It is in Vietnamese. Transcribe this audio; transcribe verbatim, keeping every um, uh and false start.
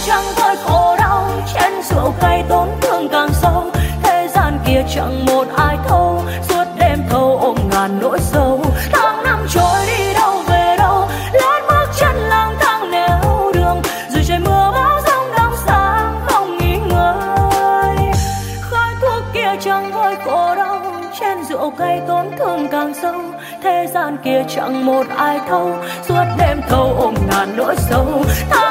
chẳng thôi khổ đau, chén rượu cay tổn thương càng sâu. Thế gian kia chẳng một ai thấu, suốt đêm thâu ôm ngàn nỗi sầu. Tháng năm trôi đi đâu về đâu, lết bước chân lang thang nẻo đường, rồi trời mưa bão giông đông sáng không nghỉ ngơi. Khói thuốc kia chẳng thôi khổ đau, chén rượu cay tổn thương càng sâu. Thế gian kia chẳng một ai thấu, suốt đêm thâu ôm ngàn nỗi sầu.